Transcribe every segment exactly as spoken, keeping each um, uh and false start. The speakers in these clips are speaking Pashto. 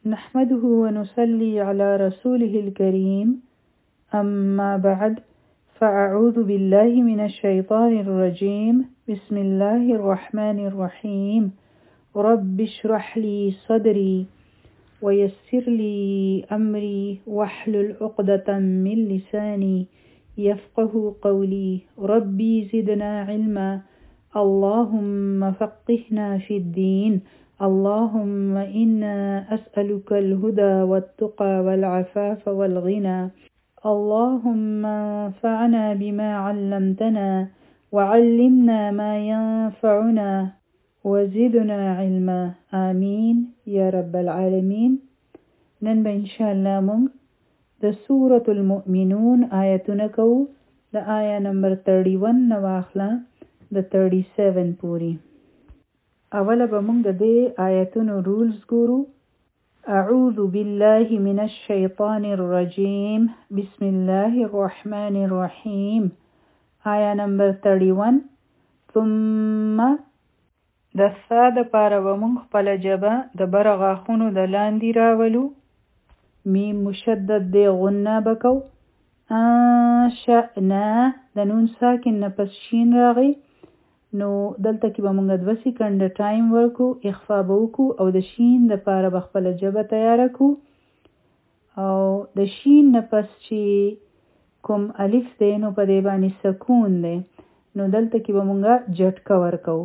نحمده ونصلي على رسوله الكريم أما بعد فأعوذ بالله من الشيطان الرجيم بسم الله الرحمن الرحيم رب اشرح لي صدري ويسر لي أمري واحلل عقدة من لساني يفقه قولي ربي زدنا علما اللهم فقهنا في الدين اللهم إنا أسألك الهدى والتقى والعفاف والغنى اللهم انفعنا بما علمتنا وعلمنا ما ينفعنا وزدنا علما آمين يا رب العالمين. نن به انشاءالله مونږ د سورة المؤمنون آیتونه کوو د آیا نمبر اکتیس نه واخله د سړي پوری. اوله به مونږ د دې آیتونو رولز ګورو. اعوذ بالله من الشیطان الرجیم بسم الله الرحمن الرحیم. آیا نمبر اکتیس. ثم د ثا دپاره به مونږ خپله ژبه د بره غاښونو د لاندې راولو. میم مشدد دی غنه به کو. انشأنا د نون ساکن نه پس شین راغی، نو دلته کې به مونږ دوه سیکنډه ټایم ورکو، اخفا به وکړو او د شین دپاره به خپله ژبه تیاره کړو. او د شین نه پس چې کوم الف دی نو په دې باندې سکون دی، نو دلته کې به مونږ جټکه ورکو.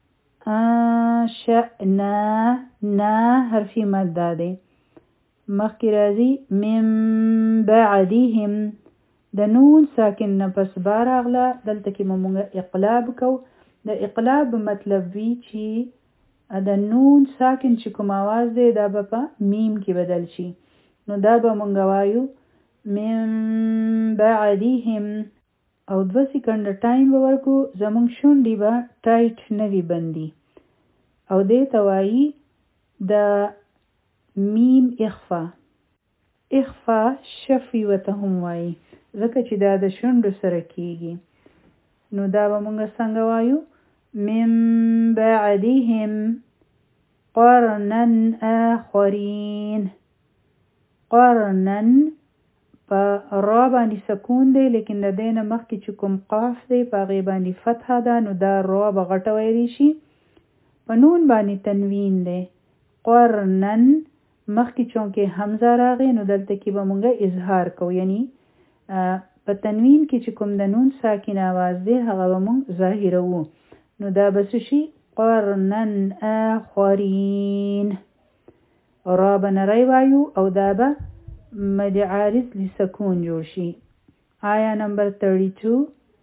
انشأنا نا حرفي مد دی. مخکې راځي من بعدهم د نون ساکن نه پس با راغله، دلته کې به مونږ اقلاب کو. د اقلاب مطلب وی چې د نون ساکن چې کوم آواز دی دا به په میم کې بدل شي، نو دا به مونږ وایو من بعدهم. او دوه سیکنډه ټایم به ورکو، زمونږ شونډې به ټایټ نه وي بندي، او دې ته وایي د میم اخفا. اخفا شفي ورته هم وایي، ځکه چې دا د شونډو سره کیږي. نو دا به مونږ څنګه وایو من بعدهم قرنا آخرین. قرنا په را باندې سکون دی، لیکن د دې نه مخکې چې کوم قاف دی په هغې باندې فتحه ده، نو دا را به غټه ویلی شي. په نون باندې تنوین دی. قرنا مخکې چونکې حمزه راغی، نو دلته کې به مونږ اظهار کوو، یعنی په تنوین کې چې کوم د نون ساکن آواز دی هغه به مونږ ظاهروو، نو دا به څه شي قرنا آخرین. را به نری وایو او دا به مد عارض لسکون جوړ شي. آیا نمبر بتیس.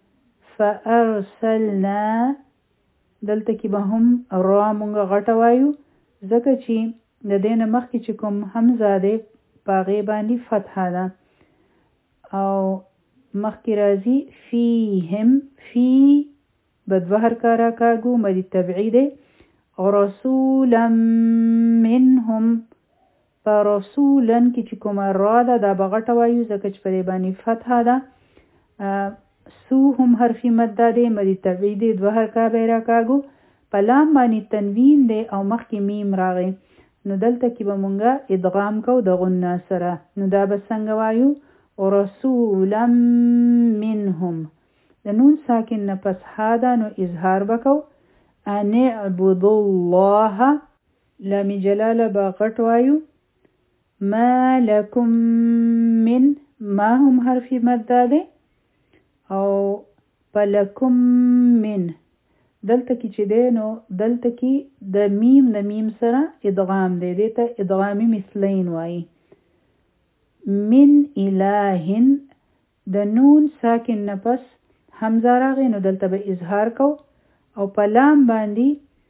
فارسلنا دلته کې به هم را مونږ غټه وایو، ځکه چې د دې نه مخکې چې کوم حمزه دی په هغې باندې فتحه ده. او مخکې راځي فیهم، فی به دوه حرکه راکاږو، مد طبعي دی. رسولا منهم په رسولا کې چې کومه را ده دا به غټه وایو، ځکه چې په دې باندې فتحه ده. سو هم حرفي مد دی، مد طبعي دی، دوه حرکه به یې راکاږو. په لام باندې تنوین دی او مخکې میم راغی، نو دلته کې به مونږ ادغام کو د غنه سره، نو دا به څنګه وایو رسولا منهم. د نون ساکن نه پس ها ده، نو اظهار بکو. ان اعبدوا الله لام جلاله به غټ وایو. ما لکم من ما هم حرفي مد دی، او پلکم من دلته کې چې دی نو دلته کې د میم د میم سره ادغام دی، دې ته ادغامي مثلین وایي. من الهن د نون ساکن نه پس حمزه راغی، نو دلته به اظهار کو. او په لام باندې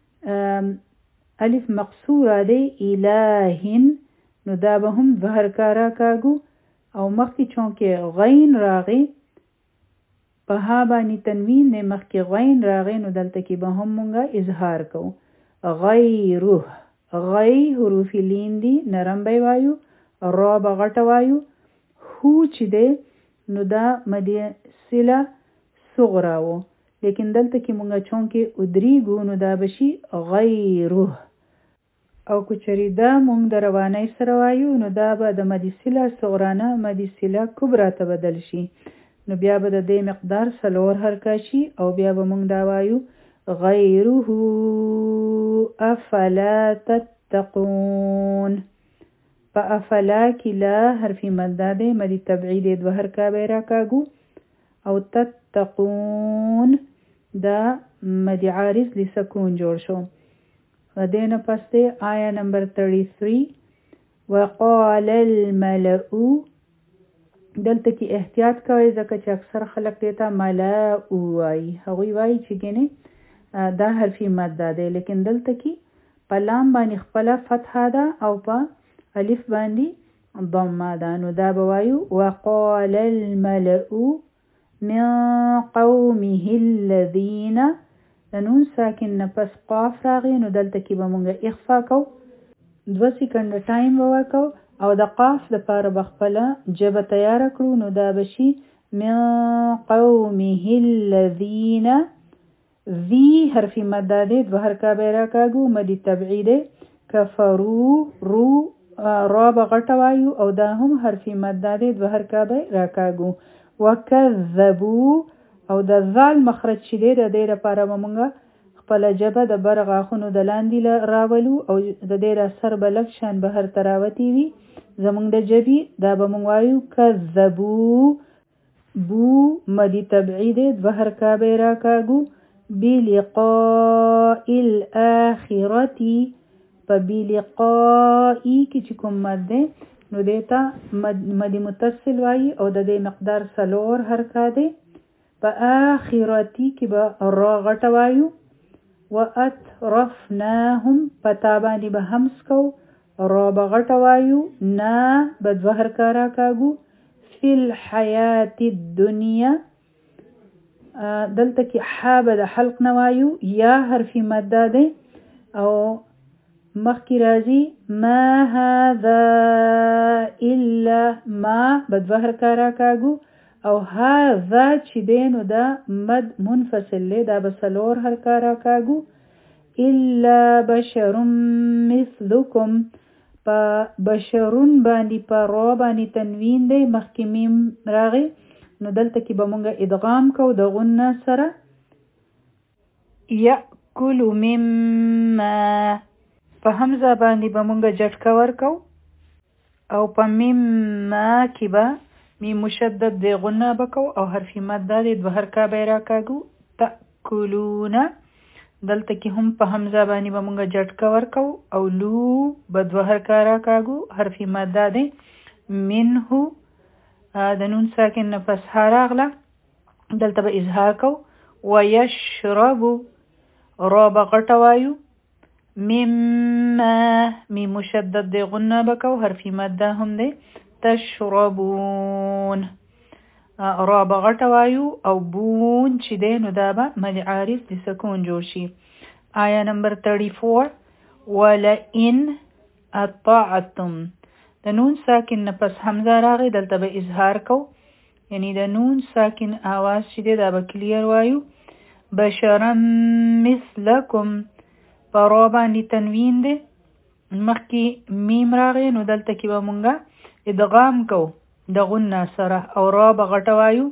الف مقصوره دی الهن، نو دا به هم دوه حرکه راکاږو. او مخکې چونکې غین راغی په ها باندې تنوین دی، مخکې غین راغی، نو دلته کې به هم مونږه اظهار کو. غیره غی حروف لین دی، نرم به وایو. را به غټه وایو. هو چې دی نو دا مد صله صغرا و، لیکن دلته کې مونږه چونکې ادریږو نو دا بشي غیره. او کچری دا مونږ د روانۍ سره وایو نو دا به د مد صله صغرا نه مد صله کبرا ته بدل شي. نو بیا به د دې مقدار څلور حرکات شي او بیا به مونږ دا وایو غیره افلا تتقون. په افلا کې لا حرفي مد ده، مد تبعید دوه حرکا به راکاږو او تتقون دا مد عارض لسکون جوړ شو. و دینه پس دی آیا نمبر تیرتیس وقال الملأ. دلته کې احتیاط کوئ ځکه چې اکثر خلک دیتا ملأ وایي، هغوی وایي چې ګینه دا حرفي مد ده، لیکن دلته کې په لام باندې خپله فتحه ده او په الف باندې ضمه ده. نو دا به وایو وقال الملأ من قومه الذين د نون ساکن نه پس قاف راغی نو دلته کې به مونږ اخفا کو، دوه سکنډه ټایم به ورکو او د قاف دپاره به خپله ژبه تیاره کړو. نو دا به شي من قومه الذين. ذي حرفي مد ده، دوه حرکا به راکاږو، مد تبعیده کفرو رو را به غټه وایو او دا هم حرفي مد ده، دوه حرکا به راکاږو. وکذبو او د ذال مخرج چې دی د دې لپاره به مونږ خپله ژبه د بر غاښونو د لاندې راولو او د دې را سر به لږ شان بهر ته راوتې وي زمونږ د ژبې. دا به مونږ وایو کذبو. بو مد تبعیده دوه حرکا به راکاږو. بلقاء الاخرتی په بلقائی کې چې کوم مد دی نو دیتا مد متصل وایي او د دې مقدار څلور حرکات دی. په آخرتی کې به را غټه وایو. واترفناهم په تا باندې به همس کو، را به غټه وایو، نا به دوه حرکا راکاږو. فی الحیات الدنیا دلته کې حا به د حلق نه وایو، یا حرفي مد ده او مخکې راځي ما هذا الا ما به دوه حرکا راکاږو او هذا چې دی نو دا مد منفصل دی، دا به څلور حرکا راکاږو. الا بشر مثلکم په بشرون باندې په را باندې تنوین دی، مخکې میم راغی نو دلته کې به مونږ ادغام کو د غنه سره. یأکل مما په حمزه باندې به مونږ جټکه ورکو او په مما کې به میم مشدد د غنه بکو او حرفي مد ده دوه حرکا به راکاږو. تأکلون دلته کې هم په حمزه باندې به مونږ جټکه ورکو او لو به دوه حرکا راکاږو، حرفي مد ده منه د نون ساکن نه پس ها راغله دلته به اظهار کو. ویشربو را به غټه وایو، مما میم مشدد د غنه بکو، حرفي مد ده هم دی. تشربون را به غټه وایو او بون چې دی نو دا به مد عارض د سکون جوړ شي. آیا نمبر چوړ ولئن اطعتم د نون ساکن نه پس حمزه راغی دلته به اظهار کو، یعنی د نون ساکن آواز چې دی دا به کلیر وایو. بشرا مثلکم په را باندې تنوین دی، مخکې میم راغی نو دلته کې به مونږه ادغام کو د غنه سره او را به غټه وایو.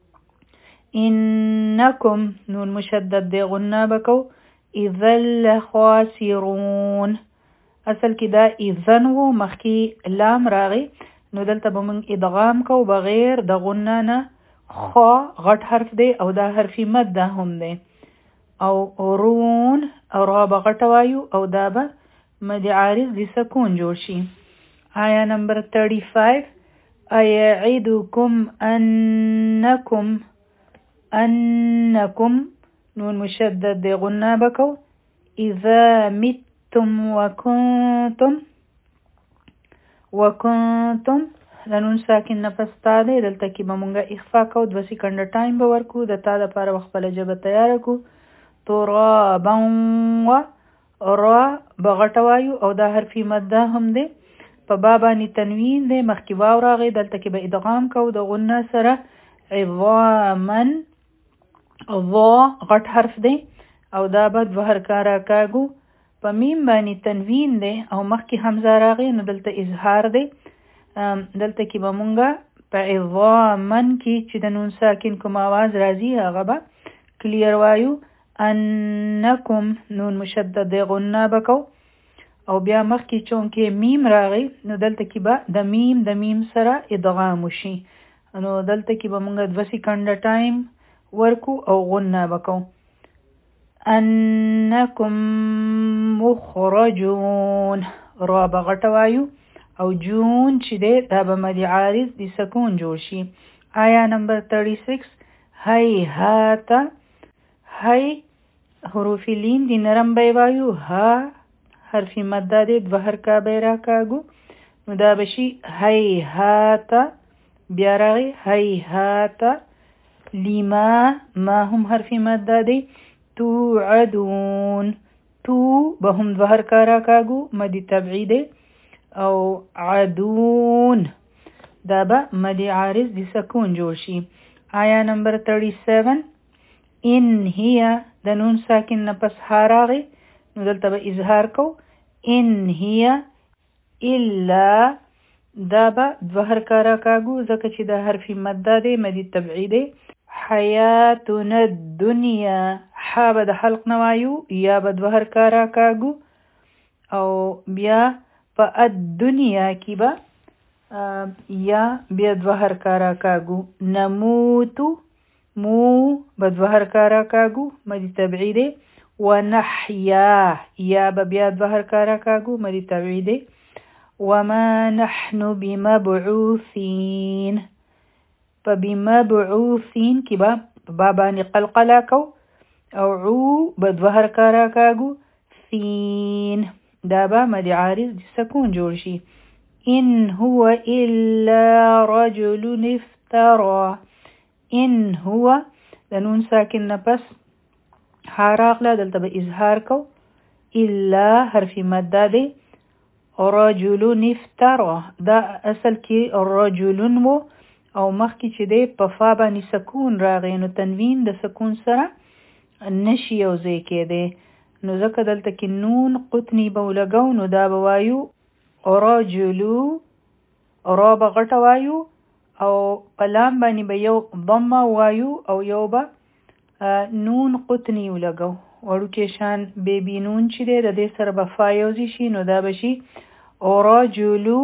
انکم نون مشدد دی غنه بکو. اذا لخاسرون اصل کې دا اذن و مخکې لام راغی نو دلته به مونږ ادغام کو بغیر د غنه نه. خا غټ حرف دی او دا حرفي مد ده هم دی او رون او را به غټه وایو او دا به مد عارض د سکون جوړ شي. آیا نمبر پنځه ایعدکم انکم انکم نون مشدد دی غنه بکو. اذا متم وکنتم وکنتم د نون ساکن نه پس تا دی دلته کې به مونږه اخفا کو، دوه سکنډه ټایم به ورکو د تا دپاره به خپله ژبه تیاره کو. ترابا و را به غټه وایو او دا حرفي مد ده هم دی. په با باندې تنوین دی، مخکې واو راغی دلته کې به ادغام کو د غنه سره. عظامن وا غټ حرف دی او دا به دوه حرکا راکاږو. په په میم باندې تنوین دی او مخکې حمزه راغی نو دلته اظهار دی. دلته کې به مونږه په عظامن کې چې د نون ساکن کوم आवाज راځي هغه به کلیر وایو. انکم نون مشدد دی غنه بکو او بیا مخکې چون کې میم راغی نو دلته کې به د میم د میم سره ادغام وشي. نو دلته کې به مونږ دوه سکنډه ټایم ورکو او غنه بکو. انکم مخرجون را بغټه وایو او جون چې دی دا به مد عارض د سکون جوړ شي. آیا نمبر छत्तीस هی هاتا هی حروف لین دی نرم بی وایو ها حرف مد دی دوه حرکا بی را کاگو نو دا بشي هی هاتا بیا راغی هی هاتا. لما ما هم حرف مد دی توعدون تو به هم دوه حرکا را کاگو مد تبعیده او عدون دا به مد عارض دی سکون جوړ شي. آیا نمبر सैंतीस ان هي د نون ساکن نه پس ها راغی نو دلته به اظهار کو. ان هي الا دا به دوه حرکا را کاگو ځکه چې دا حرف مد دی مد تبعیده. حیاتنا الدنیا ح به د حلق نوایو یا به دوه حرکا را کاگو او بیا په الدنیا کې به یا بیا دوه حرکا را کاگو. نموتو مو به دوه حرکا را کاگو مد تبعیده. ونحیا یا به بیا دوه حرکا را کاگو مد تبعیده. وما نحن بمبعوثین په بمبعوثین کې به با باندې قلقله کو او عو به دوه حرکا را کاگو. ثین دا به مد عارض د سکون جوړ شي. ان هو الا رجل افترى ان هو د نون ساکن نه پس ها راغله دلته به اظهار کو. الا حرف مد دی. رجل افترى دا اصل کې رجل مو او مخکې چې دی په فا باندې سکون راغی نو تنوین د سکون سره نشي یو ځای کېدی نو ځکه دلته کې نون قطنی به ولګو نو دا به وایو رجلو را به غټه وایو او په لام باندې به یو ضمه وایو او یو به نون قطنی ولګو وړوکی شان بیبي نون چې دی د دې سره به فا یوځای شي نو دا به شي رجلو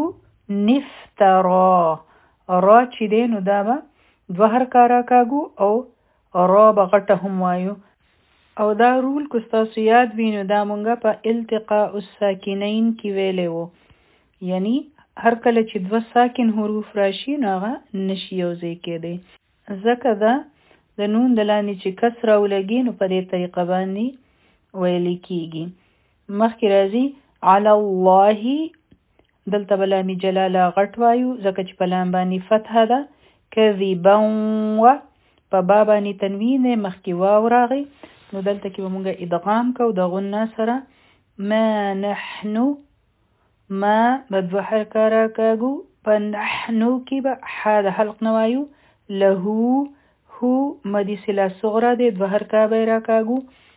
نفترا. را چې دی نو دا به دوه حرکا را کاگو او را به غټه هم وایو او دا رول که ستاسو یاد وي نو دا مونږه په التقاء الساکنین کې ویلی وو یعنی هر کله چې دوه ساکن حروف راشي نو هغه نشي یو ځای کېدی ځکه دا د نون د لاندې چې کس راولګي نو په دې طریقه باندې ویلی کېږي. مخکې راځي علی الله دلته به لام جلاله غټ وایو ځکه چې په لام باندې فتحه ده. کذبا و په با باندې تنوین دی مخکې واو راغی نو دلته کې به مونږ ادغام کو د غنه سره. ما نحنو ما به دوه حرکا را کاږو په نحنو کې به ح د حلق نه وایو. له هو مد صله صغرا دی دوه حرکا به را کاږو.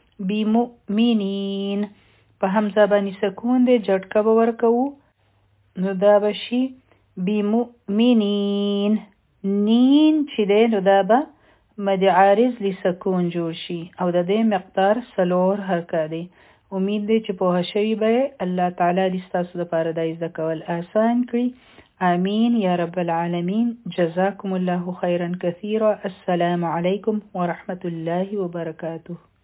بمؤمنین په حمزه باندې سکون دی جټکه به ورکوو نو دا به شي بمؤمنین. نین چې دی نو دا به مد عارض لسکون جوړ شي او د دې مقدار څلور حرکه دی. امید دی چې پوه شوي به الله تعالی دې ستاسو لپاره دا زده کول آسان کړي. آمین یا رب العالمین. جزاکم الله خیرا کثیرا. السلام علیکم ورحمة الله وبرکاته.